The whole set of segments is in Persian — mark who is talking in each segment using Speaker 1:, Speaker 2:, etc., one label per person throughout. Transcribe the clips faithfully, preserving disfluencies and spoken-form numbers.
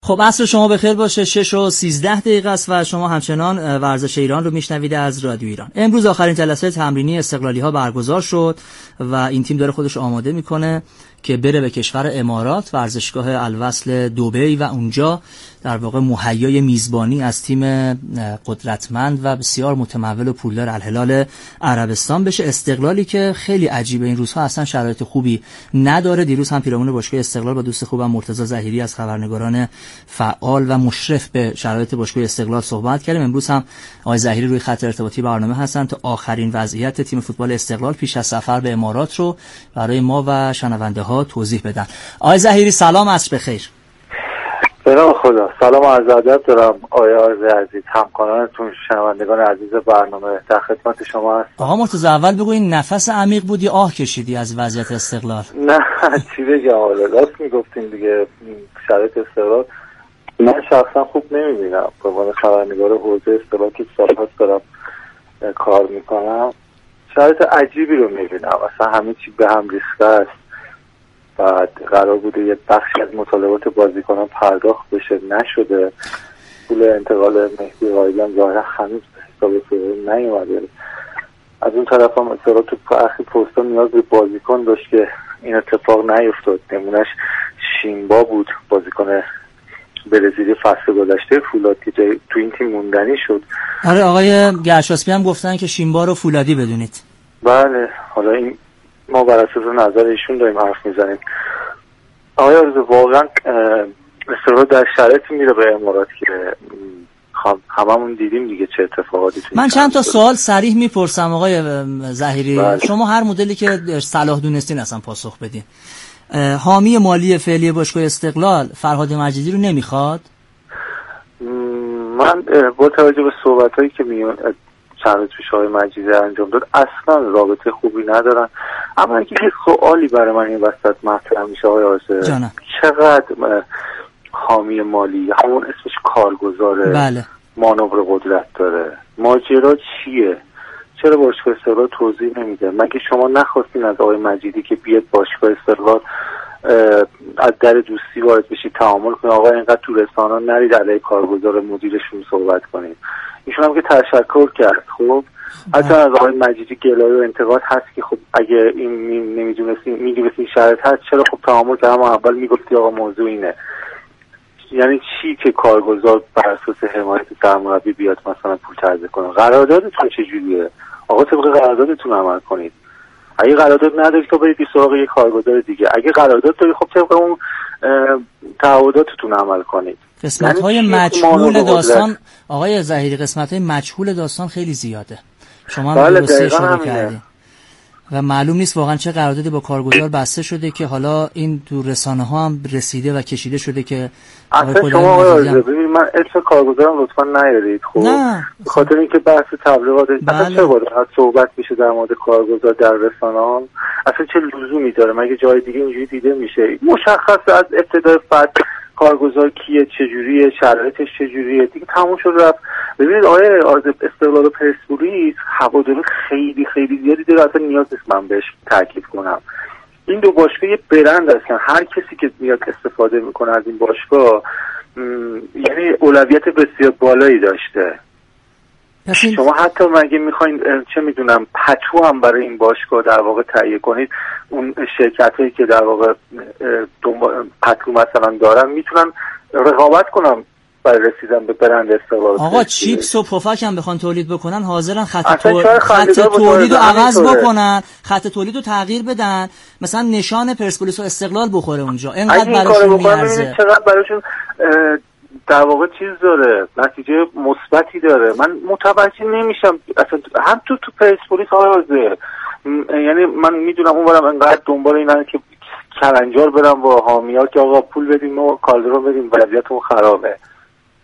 Speaker 1: خب عصر شما بخیر باشه. شش و سیزده دقیقه است و شما همچنان ورزش ایران رو میشنوید از رادیو ایران. امروز آخرین جلسه تمرینی استقلالی ها برگزار شد و این تیم داره خودش آماده میکنه که بره به کشور امارات، ورزشگاه الوصل دبی و اونجا در واقع مهیای میزبانی از تیم قدرتمند و بسیار متمول و پولدار الهلال عربستان بشه. استقلالی که خیلی عجیبه این روزها اصلا شرایط خوبی نداره. دیروز هم پیرامون باشگاه استقلال با دوست خوبم مرتضی ظهیری از خبرنگاران فعال و مشرف به شرایط باشگاه استقلال صحبت کردیم. امروز هم آقای ظهیری روی خط ارتباطی برنامه هستن تا آخرین وضعیت تیم فوتبال استقلال پیش از سفر به امارات رو برای ما و شنونده ها توضیح بدن. آقای ظهیری سلام، عصر بخیر.
Speaker 2: سلام خدا، سلام و عرض ادب دارم آقای آرز عزیز، همکارانتون، شنوندگان عزیز برنامه، در خدمت شما هستم.
Speaker 1: آقا مرتضی اول بگو این نفس عمیق بود یا آه کشیدی از وضعیت استقلال؟
Speaker 2: نه چی بگم، حالا راست میگفتین دیگه، شرایط استقلال من شخصا خوب نمیبینم. به عنوان خبرنگار حوزه استقلال که سالهاست دارم کار میکنم، شرایط عجیبی رو میبینم. اصلا همه چی به هم ریخته است. بعد قرار بوده یه بخشی از مطالبات بازیکنان پرداخت بشه، نشده. پول انتقال مهدی قائدی ظاهرا هنوز به حساب استقلال نیومده. از اون طرف هم استقلال تو اخی پستا نیاز به بازیکن داشت که این اتفاق نیفتاد. نمونهش شینبا بود، بازیکن برزیلی فصل گذشته فولاد که جای تو این تیم موندنی شد.
Speaker 1: آره آقای گرشاسبی هم گفتن که شینبا رو فولادی بدونید.
Speaker 2: بله، حالا این ما بر اساس نظر ایشون داریم حرف میزنیم. آقای آرزو، واقعا استقلال در شرایطی میره به امارات که هممون دیدیم دیگه چه اتفاقاتی.
Speaker 1: من چند تا سوال صریح میپرسم آقای ظهیری، بله. شما هر مدلی که صلاح دونستین اصلا پاسخ بدین. حامی مالی فعلی باشگاه استقلال فرهاد مجیدی رو نمیخواد؟
Speaker 2: من با توجه به صحبتایی که میون چند روز پیش آقای مجیدی انجام داد اصلا رابطه خوبی ندارن. اما اینکه یه سوالی برای من این وسط مطرح میشه آقای آرزو، چقدر حامی مالی، همون اسمش کارگزاره،
Speaker 1: بله. مانور
Speaker 2: قدرت داره، ماجرا چیه؟ چرا باشگاه استقلال توضیح نمیده؟ مگه شما نخواستین از آقای مجیدی که بیاد باشگاه استقلال از در دوستی وارد بشید، تعامل کنید؟ آقا اینقدر تو رسانه‌ها نرید علیه کارگزار مدیرشون صحبت کنید. ایشون هم که تشکر کرد. خب اصلا از آقای مجیدی گلایه و انتقاد هست که خب اگه این نمیدونستین میدونستین شرط هست، چرا خب تعامل کردم اول میگفتی آقا موضوع اینه؟ یعنی چی که کارگزار بر اساس حمایت سرمربی بیاد مثلا پول تعرضه کنه؟ قراردادتون چجوریه؟ آقا طبق قراردادتون عمل کنید. اگه قرارداد نداری تو برید سراغ یک کارگزار دیگه. اگه قرارداد داری خب طبق اون تعهداتتون عمل کنید.
Speaker 1: قسمت‌های یعنی مجهول داستان آقای ظهیری، قسمت‌های مجهول داستان خیلی زیاده. شما هم درسته اشاره کردید و معلوم نیست واقعا چه قراردادی با کارگزار بسته شده که حالا این تو رسانه‌ها هم رسیده و کشیده شده که
Speaker 2: اصلا شما آقای ببینید، من اسم کارگزارم لطفا نیارید. خب به خاطر اینکه بحث تبلیغات بله. اصلا چه باید صحبت میشه در مورد کارگزار در رسانه‌ها؟ اصلا چه لزومی داره؟ مگه جای دیگه اینجوری دیده میشه؟ مشخصه از ابتدای فصل کارگزار کیه، چجوریه، شرایطش چجوریه، دیگه تموم شد رفت. ببینید آقای استقلال و پرسپولیس هواداری خیلی خیلی زیادی داره، اصلا نیاز نیست من بهش تاکید کنم. این دو باشگاه یه برند هستن، هر کسی که میاد استفاده میکنه از این باشگاه یعنی اولویت بسیار بالایی داشته. شما حتی مگه میخواین چه میدونم پتو هم برای این باشگاه در واقع تهیه کنید، اون شرکت هایی که در واقع پتو مثلا دارن میتونن رقابت کنن برای رسیدن به برند استقلال.
Speaker 1: آقا چیپس و پفک هم بخوان تولید بکنن حاضرن خط, تو... خط تولید رو عوض بکنن، خط تولید رو تغییر بدن، مثلا نشان پرسپولیس و استقلال بخوره اونجا، اینقدر براشون میارزه.
Speaker 2: چقدر براشون در واقع چیز داره، نتیجه مثبتی داره. من متوجه نمیشم اصلا هم تو تو پرسپولیس آوازه. یعنی من میدونم اونورم انقدر دنبال اینن که کلنجار برم با حامیا که آقا پول بدیم و کالدرون بدیم، وضعیتمون خرابه.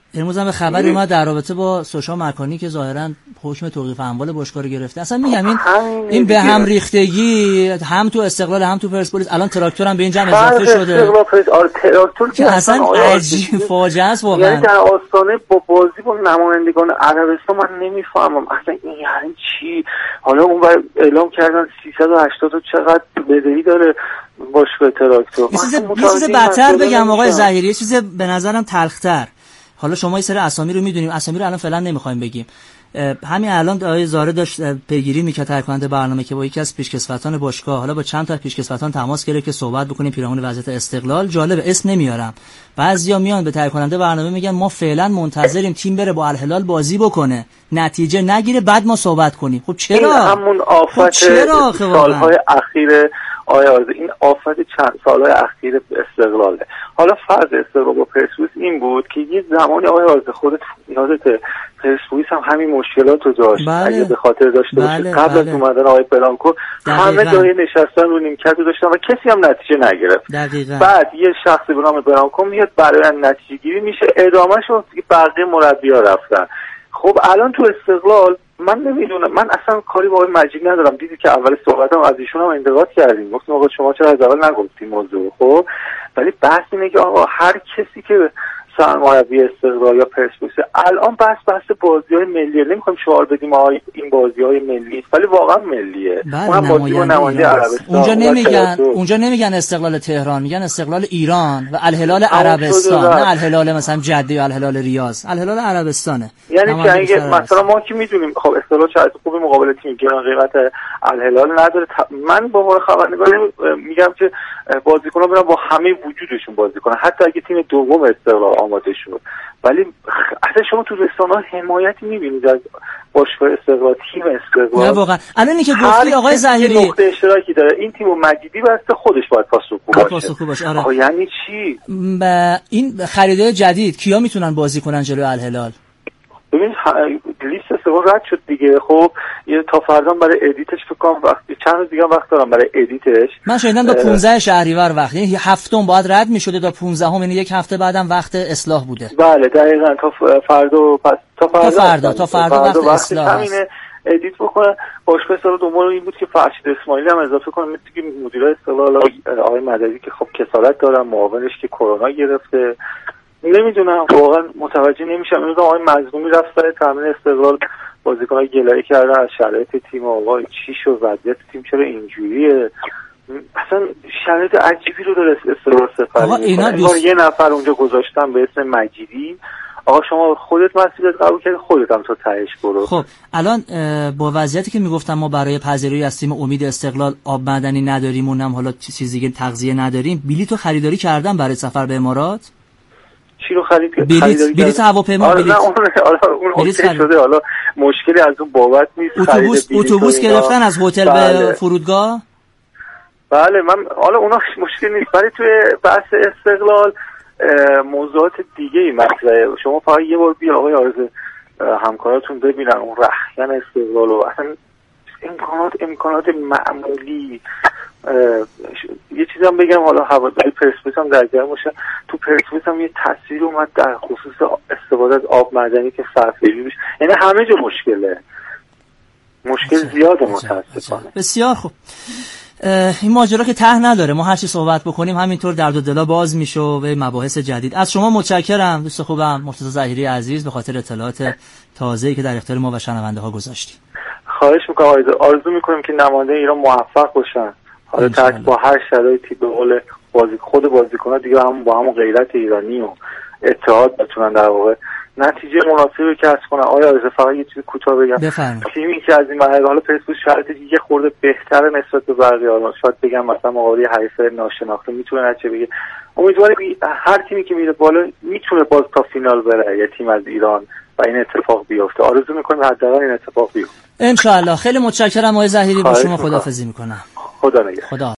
Speaker 1: امروز هم به خبر اومد در رابطه با سوشا مکانی که ظاهرا حکم توقیف اموال باشگاه رو گرفته. اصلا میگم این این به هم ریختگی هم تو استقلال هم تو پرسپولیس، الان تراکتور هم به این جمع اضافه شده.
Speaker 2: آره تراکتور که
Speaker 1: اصلا عجیب فاجعه است واقعا.
Speaker 2: یعنی در آستانه با بازی با نمایندگان عربستان من نمیفهمم اصلا این یعنی چی. حالا اون بر اعلام کردن سیصد و هشتاد و چقدر بدهی داره باشگاه تراکتور.
Speaker 1: یه چیز بدتر بگم آقای ظهیری، یه چیز به نظرم تلختر. حالا شما یه سری اسامی رو میدونیم، اسامی رو الان فعلا نمیخوایم بگیم. همین الان آقای زاره داشت پیگیری میکرد تهیه کننده برنامه که با یکی از پیشکسوتان باشگاه، حالا با چند تا پیشکسوتان تماس گرفت که صحبت بکنیم پیرامون وضعیت استقلال. جالب اسم نمیارم، بعضیا میان به تهیه کننده برنامه میگن ما فعلا منتظریم تیم بره با الهلال بازی بکنه، نتیجه نگیره بعد ما صحبت کنیم. خب چرا؟
Speaker 2: این همون آفت
Speaker 1: خب
Speaker 2: سالهای اخیر آیا آرزو، این آفت چند سالهای اخیر استقلاله. حالا فرض استقلال با پرسپولیس این بود که یه زمانی آیا آرزو خودت یادت پرسپولیس هم همین مشکلات رو داشت.
Speaker 1: بله.
Speaker 2: اگه به خاطر داشته باشه
Speaker 1: بله.
Speaker 2: قبل
Speaker 1: بله.
Speaker 2: از اومدن آقای برانکو همه جای نشستن رو نیمکت داشتن و کسی هم نتیجه نگرفت.
Speaker 1: دقیقاً.
Speaker 2: بعد یه شخصی به نام برانکو میاد برای نتیجه گیری میشه، ادامهش رو بقیه مربی‌ها رفتن. خب الان تو استقلال من نمیدونم، من اصلا کاری با آقای مجید ندارم. دیدی که اول صحبتم از ایشون هم انتقاد کردیم، گفتیم آقا شما چرا از اول نگفتیم موضوع. خب ولی بحث اینه که آقا هر کسی که سرمربی استقلال یا پرسپولیس الان بحث بحث بازی‌های ملیه، نمی‌خوایم شعار بدیم آقا این بازی‌های ملی است ولی واقعا ملیه.
Speaker 1: اونم بازی با نماینده عربستان. اونجا نمیگن اونجا نمیگن استقلال تهران، میگن استقلال ایران و الهلال عربستان، نه الهلال مثلا جده یا الهلال ریاض، الهلال عربستانه.
Speaker 2: یعنی که اگه مثلا ما که میدونیم خب استقلال شاید خوب مقابل تیم گران قیمت الهلال نداره، من با عنوان خبرنگار میگم که بازیکن‌ها برن با همه وجودشون بازی کنن، حتی اگه تیم دوم استقلال آماده شد. ولی اصلا شما تو رسانه‌ها حمایتی می‌بینید از باشگاه استقلال، تیم استقلال؟
Speaker 1: نه واقعا. الان که گفتی آقای ظهیری
Speaker 2: نقطه اشتراکی داره، این تیمو مجیدی بسته خودش باید پاسخگو باشه.
Speaker 1: پاسخگو باشه. آره.
Speaker 2: آه یعنی چی؟
Speaker 1: این خریدای جدید کیا میتونن بازی کنن جلوی الهلال؟
Speaker 2: ببین لیست استقلال رد شد دیگه. خب یه تا فردا برای ادیتش فکر کنم وقت چند روز دیگه وقت دارم برای ادیتش.
Speaker 1: من شنیدم تا پانزده شهریور وقت، یعنی هفتم باید رد میشده تا پانزدهم، یعنی یک هفته بعدم وقت اصلاح بوده.
Speaker 2: بله دقیقاً تا فردا پس تا فردا
Speaker 1: تا فردا تا فردا وقت اصلاح
Speaker 2: همینه ادیت بکنه. باشگاه استقلال دنبال این بود که فرشید اسماعیلی هم اضافه کنه، مثل که مدیر استقلال آقای مددی که خب کسالت دارن، معاونش که کرونا گرفته. نمیدونم واقعا متوجه نمیشم. امروز آقای مظلومی رفت سر تامین استقلال، بازیکن‌ها گلایه کردن از شرایط تیم. آقا چی شد وضعیت تیم چرا اینجوریه؟ اصلا شرایط عجیبی رو داره استقلال سپری می‌کنه. دوست... یه نفر اونجا گذاشتن به اسم مجیدی. آقا شما خودت مسئولیت قبول کردی، خودت هم تا تهش برو.
Speaker 1: خب الان با وضعیتی که میگفتم ما برای پذیرایی از تیم امید استقلال آب معدنی نداریم، اونم حالا چیزی دیگه تغذیه نداریم، بلیط رو خریداری کردن برای سفر به امارات؟
Speaker 2: چی رو خرید؟
Speaker 1: بلیط بلیط هواپیما بلیط.
Speaker 2: آره اون اون شده، حالا مشکلی از اون بابت نیست.
Speaker 1: اتوبوس اتوبوس گرفتن از هتل بله. به فرودگاه.
Speaker 2: بله من حالا اونا مشکل نیست، ولی توی بحث استقلال موضوعات دیگه ای مطرحه. شما فقط یه بار بیا آقای آرزو همکاراتون ببینن اون رخکن استقلال و اصلا امکانات امکانات معمولی. یه چیزام بگم، حالا هواداری پرسپولیس هم درگیر باشه، تو پرسپولیس هم یه تصویر اومد در خصوص استفاده از آب معدنی که صرفه‌جویی میشه، یعنی همه جا مشکله، مشکل زیاده متاسفانه.
Speaker 1: بسیار خوب. این ماجرا که ته نداره، ما هر چی صحبت بکنیم همینطور درد و دلا باز میشه و مباحث جدید. از شما متشکرم دوست خوبم مرتضی ظهیری عزیز به خاطر اطلاعات تازه‌ای که در اختیار ما و شنونده ها گذاشتید.
Speaker 2: خواهش میکنم. آرزو, آرزو میکنیم که نماینده ایران موفق باشن، حالا تحت با هر شرایطی به قول بازی خود بازیکن‌ها دیگه هم با همون غیرت ایرانی و اتحاد بتونن در واقع نتیجه مناسبی رو کسب کنن. آیا آرزو فقط یه چیز کوتاه بگم؟
Speaker 1: بفرمایید.
Speaker 2: تیمی که از این مرحله حالا پرسپولیس شرایطش یه خورده بهتره نسبت به بقیه، شاید بگم مثلا مقابل حریف ناشناخته میتونه نتیجه بگیره. امیدوارم هر تیمی که میره بالا میتونه باز تا فینال بره، یه تیم از ایران و این اتفاق بیفته. آرزو میکنم حداقل این اتفاق بیفته ان
Speaker 1: شاء الله. خیلی متشکرم آقای ظهیری، با شما خداحافظی میکنم.
Speaker 2: خدا نگهدار.
Speaker 1: خدا